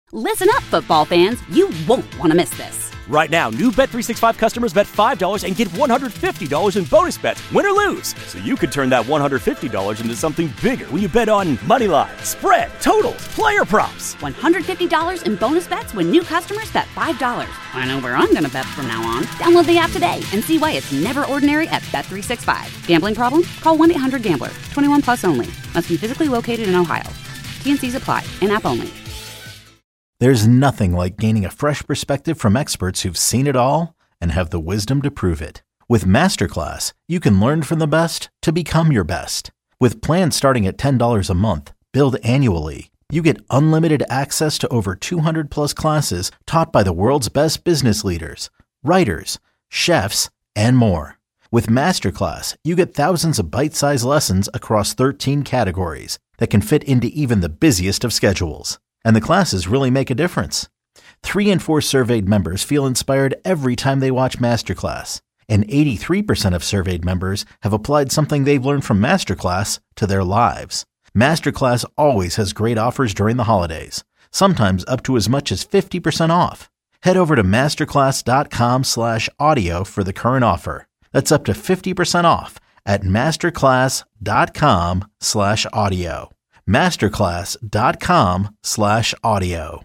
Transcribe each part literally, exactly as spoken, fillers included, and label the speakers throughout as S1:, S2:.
S1: Listen up, football fans. You won't want to miss this.
S2: Right now, new Bet three sixty-five customers bet five dollars and get one hundred fifty dollars in bonus bets, win or lose. So you could turn that one hundred fifty dollars into something bigger when you bet on money line, spread, totals, player props.
S1: one hundred fifty dollars in bonus bets when new customers bet five dollars. I know where I'm going to bet from now on. Download the app today and see why it's never ordinary at Bet three sixty-five. Gambling problem? Call one eight hundred gambler. twenty-one plus only. Must be physically located in Ohio. T and C's apply. In-app only.
S3: There's nothing like gaining a fresh perspective from experts who've seen it all and have the wisdom to prove it. With Masterclass, you can learn from the best to become your best. With plans starting at ten dollars a month, billed annually, you get unlimited access to over two hundred plus classes taught by the world's best business leaders, writers, chefs, and more. With Masterclass, you get thousands of bite-sized lessons across thirteen categories that can fit into even the busiest of schedules. And the classes really make a difference. Three in four surveyed members feel inspired every time they watch Masterclass. And eighty-three percent of surveyed members have applied something they've learned from Masterclass to their lives. Masterclass always has great offers during the holidays, sometimes up to as much as fifty percent off. Head over to masterclass.com slash audio for the current offer. That's up to fifty percent off at masterclass.com slash audio. masterclass.com slash audio.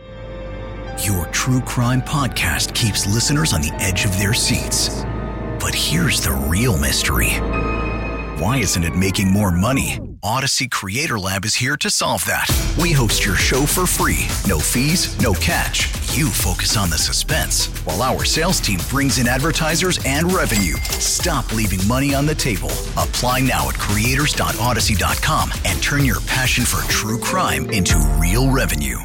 S4: Your true crime podcast keeps listeners on the edge of their seats. But here's the real mystery. Why isn't it making more money? Odyssey Creator Lab is here to solve that. We host your show for free. No fees, no catch. You focus on the suspense, while our sales team brings in advertisers and revenue. Stop leaving money on the table. Apply now at creators dot odyssey dot com and turn your passion for true crime into real revenue.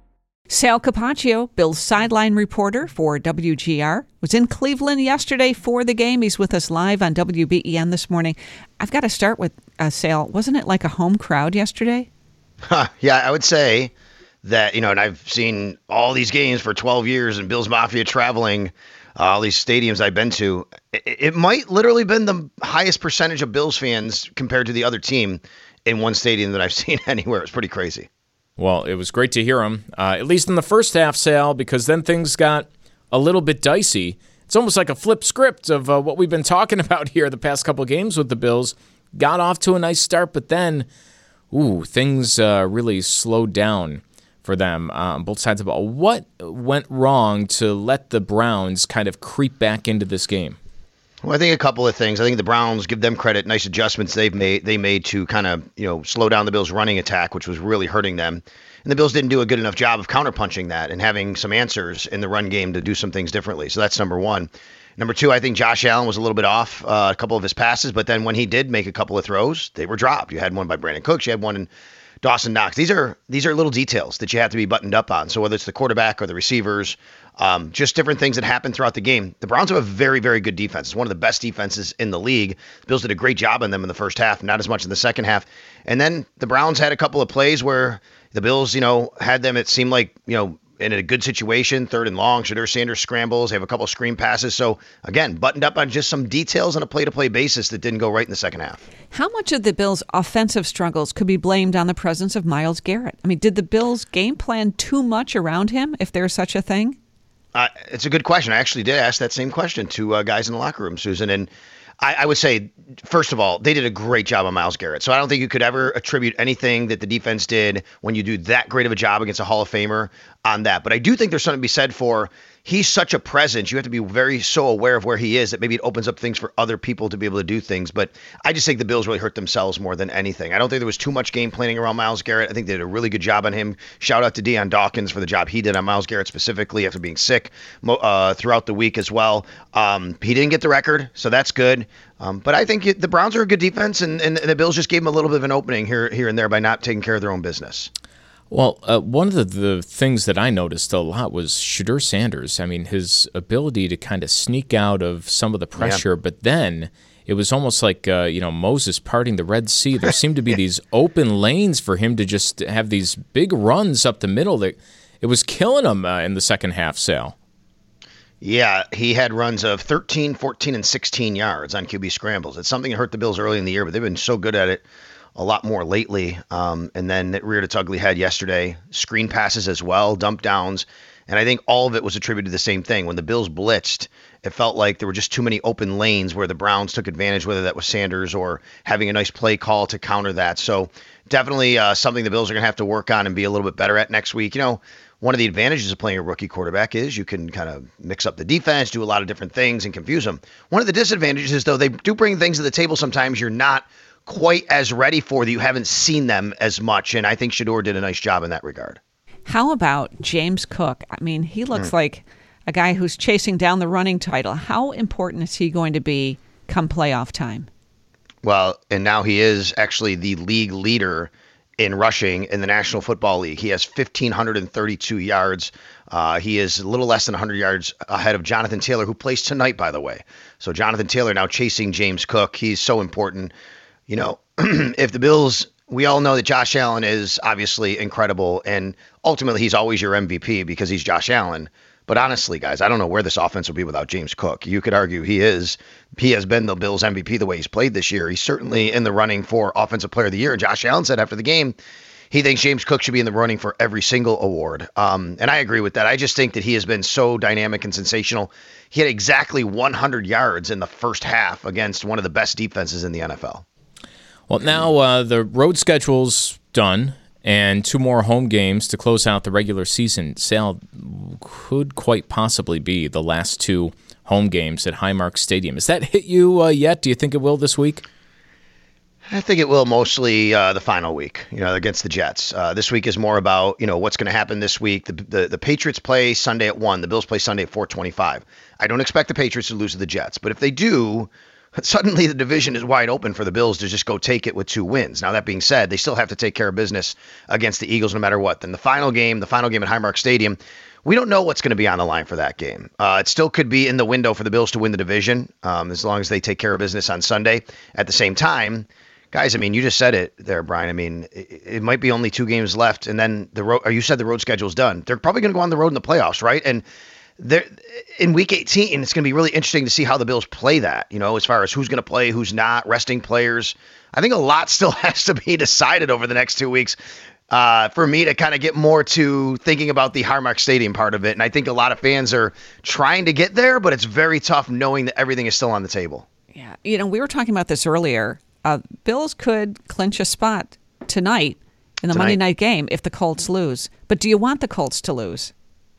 S5: Sal Capaccio, Bill's sideline reporter for W G R, was in Cleveland yesterday for the game. He's with us live on W B E N this morning. I've got to start with uh, Sal. Wasn't it like a home crowd yesterday?
S6: Huh, yeah, I would say that, you know, and I've seen all these games for twelve years and Bills Mafia traveling, uh, all these stadiums I've been to. It, it might literally been the highest percentage of Bills fans compared to the other team in one stadium that I've seen anywhere. It was pretty crazy.
S7: Well, it was great to hear him, uh, at least in the first half, Sal, because then things got a little bit dicey. It's almost like a flip script of uh, what we've been talking about here the past couple of games with the Bills. Got off to a nice start, but then, ooh, things uh, really slowed down for them uh, on both sides of the ball. What went wrong to let the Browns kind of creep back into this game?
S6: Well, I think a couple of things. I think the Browns, give them credit, nice adjustments they've made. They made to kind of, you know, slow down the Bills' running attack, which was really hurting them. And the Bills didn't do a good enough job of counterpunching that and having some answers in the run game to do some things differently. So that's number one. Number two, I think Josh Allen was a little bit off uh, a couple of his passes, but then when he did make a couple of throws, they were dropped. You had one by Brandon Cooks, you had one in Dawson Knox. These are these are little details that you have to be buttoned up on. So whether it's the quarterback or the receivers, um, just different things that happen throughout the game. The Browns have a very, very good defense. It's one of the best defenses in the league. The Bills did a great job on them in the first half, not as much in the second half. And then the Browns had a couple of plays where the Bills, you know, had them, it seemed like, you know, in a good situation, third and long. Shedeur Sanders scrambles. They have a couple of screen passes. So, again, buttoned up on just some details on a play-to-play basis that didn't go right in the second half.
S5: How much of the Bills' offensive struggles could be blamed on the presence of Myles Garrett? I mean, did the Bills game plan too much around him, if there's such a thing?
S6: Uh, it's a good question. I actually did ask that same question to uh, guys in the locker room, Susan. And I, I would say, first of all, they did a great job on Myles Garrett. So I don't think you could ever attribute anything that the defense did when you do that great of a job against a Hall of Famer on that. But I do think there's something to be said for he's such a presence. You have to be very so aware of where he is that maybe it opens up things for other people to be able to do things. But I just think the Bills really hurt themselves more than anything. I don't think there was too much game planning around Myles Garrett. I think they did a really good job on him. Shout out to Deion Dawkins for the job he did on Myles Garrett specifically after being sick uh, throughout the week as well. Um, he didn't get the record, so that's good. Um, but I think it, the Browns are a good defense, and, and the Bills just gave them a little bit of an opening here, here and there by not taking care of their own business.
S7: Well, uh, one of the, the things that I noticed a lot was Shedeur Sanders. I mean, his ability to kind of sneak out of some of the pressure, yeah. But then it was almost like, uh, you know, Moses parting the Red Sea. There seemed to be these open lanes for him to just have these big runs up the middle that it was killing him uh, in the second half, Sal.
S6: Yeah, he had runs of thirteen, fourteen, and sixteen yards on Q B scrambles. It's something that hurt the Bills early in the year, but they've been so good at it a lot more lately. Um, and then it reared its ugly head yesterday. Screen passes as well, dump downs. And I think all of it was attributed to the same thing. When the Bills blitzed, it felt like there were just too many open lanes where the Browns took advantage, whether that was Sanders or having a nice play call to counter that. So definitely uh, something the Bills are going to have to work on and be a little bit better at next week. You know, one of the advantages of playing a rookie quarterback is you can kind of mix up the defense, do a lot of different things, and confuse them. One of the disadvantages is, though, they do bring things to the table sometimes you're not quite as ready for, that you haven't seen them as much. And I think Shedeur did a nice job in that regard.
S5: How about James Cook? I mean, he looks
S6: Mm.
S5: like a guy who's chasing down the running title. How important is he going to be come playoff time?
S6: Well, and now he is actually the league leader in rushing in the National Football League. He has one thousand five hundred thirty-two yards. Uh, he is a little less than one hundred yards ahead of Jonathan Taylor, who plays tonight, by the way. So Jonathan Taylor now chasing James Cook. He's so important. You know, if the Bills, we all know that Josh Allen is obviously incredible, and ultimately he's always your M V P because he's Josh Allen. But honestly, guys, I don't know where this offense would be without James Cook. You could argue he is, he has been the Bills M V P the way he's played this year. He's certainly in the running for Offensive Player of the Year. Josh Allen said after the game, he thinks James Cook should be in the running for every single award. Um, and I agree with that. I just think that he has been so dynamic and sensational. He had exactly one hundred yards in the first half against one of the best defenses in the N F L.
S7: Well, now uh, the road schedule's done, and two more home games to close out the regular season. Sal, could quite possibly be the last two home games at Highmark Stadium. Has that hit you uh, yet? Do you think it will this week?
S6: I think it will mostly uh, the final week, you know, against the Jets. Uh, this week is more about, you know, what's going to happen this week. The, the the Patriots play Sunday at one. The Bills play Sunday at four twenty-five. I don't expect the Patriots to lose to the Jets, but if they do, suddenly the division is wide open for the Bills to just go take it with two wins. Now, that being said, they still have to take care of business against the Eagles no matter what. Then the final game, the final game at Highmark Stadium, we don't know what's going to be on the line for that game. Uh, it still could be in the window for the Bills to win the division, um, as long as they take care of business on Sunday. At the same time, guys, I mean, you just said it there, Brian. I mean, it, it might be only two games left, and then the road, or you said the road schedule's done. They're probably going to go on the road in the playoffs, right? And There, in week eighteen, it's going to be really interesting to see how the Bills play that, you know, as far as who's going to play, who's not, resting players. I think a lot still has to be decided over the next two weeks uh, for me to kind of get more to thinking about the Highmark Stadium part of it. And I think a lot of fans are trying to get there, but it's very tough knowing that everything is still on the table.
S5: Yeah. You know, we were talking about this earlier. Uh, Bills could clinch a spot tonight in the
S6: Tonight.
S5: Monday night game if the Colts lose. But do you want the Colts to lose?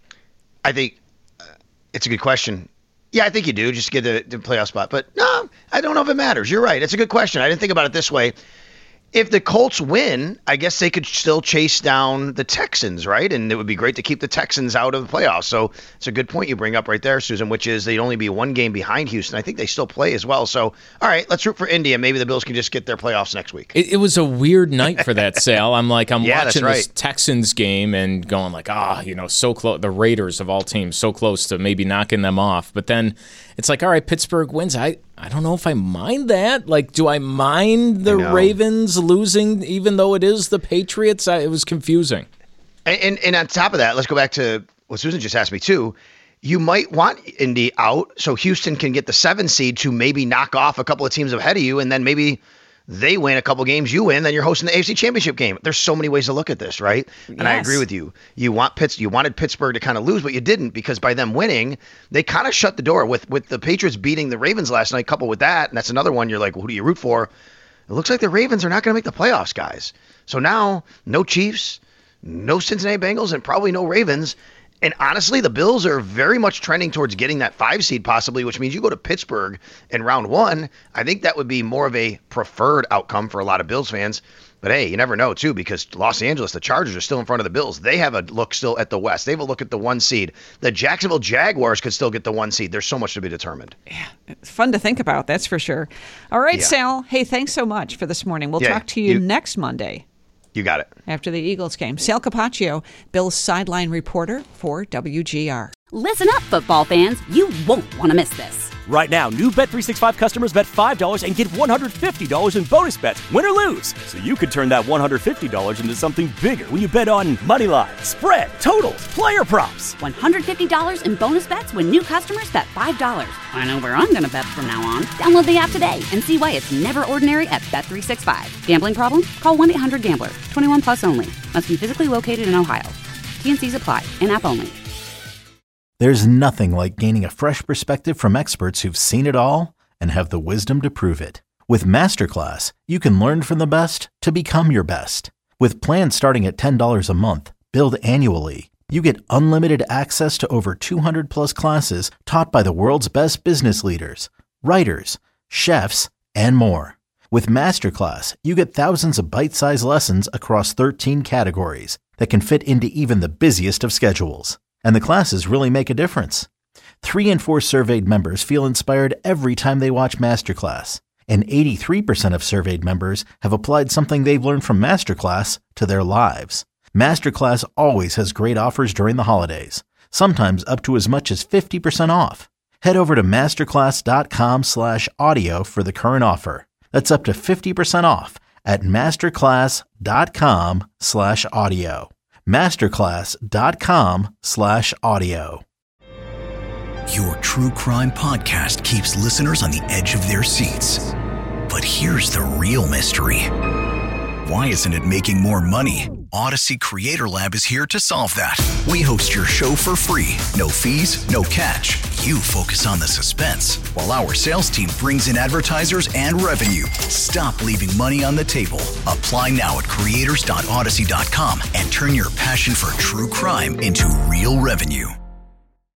S6: I think it's a good question. Yeah, I think you do, just to get the, the playoff spot. But no, I don't know if it matters. You're right. It's a good question. I didn't think about it this way. If the Colts win, I guess they could still chase down the Texans, right? And it would be great to keep the Texans out of the playoffs. So it's a good point you bring up right there, Susan, which is they'd only be one game behind Houston. I think they still play as well. So, all right, let's root for India. Maybe the Bills can just get their playoffs next week.
S7: It, it was a weird night for that, Sal. I'm like, I'm
S6: Yeah, that's
S7: watching this
S6: right.
S7: Texans game and going like, ah, you know, so close. The Raiders of all teams, so close to maybe knocking them off. But then it's like, all right, Pittsburgh wins. I, I don't know if I mind that. Like, do I mind the
S6: I know.
S7: Ravens losing, even though it is the Patriots? I, it was confusing.
S6: And, and and on top of that, let's go back to what Susan just asked me too. You might want Indy out so Houston can get the seven seed to maybe knock off a couple of teams ahead of you, and then maybe they win a couple games, you win, then you're hosting the A F C Championship game. There's so many ways to look at this, right? And I
S5: Yes.
S6: agree with you. You want Pitts, you wanted Pittsburgh to kind of lose, but you didn't, because by them winning, they kind of shut the door with with the Patriots beating the Ravens last night. Coupled with that, and that's another one. You're like, well, who do you root for? It looks like the Ravens are not going to make the playoffs, guys. So now, no Chiefs, no Cincinnati Bengals, and probably no Ravens. And honestly, the Bills are very much trending towards getting that five seed possibly, which means you go to Pittsburgh in round one. I think that would be more of a preferred outcome for a lot of Bills fans. But hey, you never know too, because Los Angeles, the Chargers are still in front of the Bills. They have a look still at the West. They have a look at the one seed. The Jacksonville Jaguars could still get the one seed. There's so much to be determined.
S5: It's fun to think about, that's for sure. All right,
S6: Yeah.
S5: Sal. Hey, thanks so much for this morning. We'll
S6: Yeah,
S5: talk to you,
S6: you-
S5: next Monday
S6: You got it.
S5: after the Eagles game. Sal Capaccio, Bills sideline reporter for W G R.
S1: Listen up, football fans. You won't want to miss this.
S2: Right now, new Bet three sixty-five customers bet five dollars and get one hundred fifty dollars in bonus bets, win or lose. So you could turn that one hundred fifty dollars into something bigger when you bet on money lines, spread, totals, player props.
S1: one hundred fifty dollars in bonus bets when new customers bet five dollars. I know where I'm going to bet from now on. Download the app today and see why it's never ordinary at Bet three sixty-five. Gambling problem? Call one eight hundred gambler. twenty-one plus only. Must be physically located in Ohio. T N Cs apply. In-app only.
S3: There's nothing like gaining a fresh perspective from experts who've seen it all and have the wisdom to prove it. With Masterclass, you can learn from the best to become your best. With plans starting at ten dollars a month, billed annually, you get unlimited access to over two hundred plus classes taught by the world's best business leaders, writers, chefs, and more. With Masterclass, you get thousands of bite-sized lessons across thirteen categories that can fit into even the busiest of schedules. And the classes really make a difference. Three in four surveyed members feel inspired every time they watch Masterclass. And eighty-three percent of surveyed members have applied something they've learned from Masterclass to their lives. Masterclass always has great offers during the holidays, sometimes up to as much as fifty percent off. Head over to masterclass.com slash audio for the current offer. That's up to fifty percent off at masterclass.com slash audio. masterclass.com slash audio.
S4: Your true crime podcast keeps listeners on the edge of their seats. But here's the real mystery. Why isn't it making more money? Odyssey Creator Lab is here to solve that. We host your show for free. No fees, no catch. You focus on the suspense, while our sales team brings in advertisers and revenue. Stop leaving money on the table. Apply now at creators dot odyssey dot com and turn your passion for true crime into real revenue.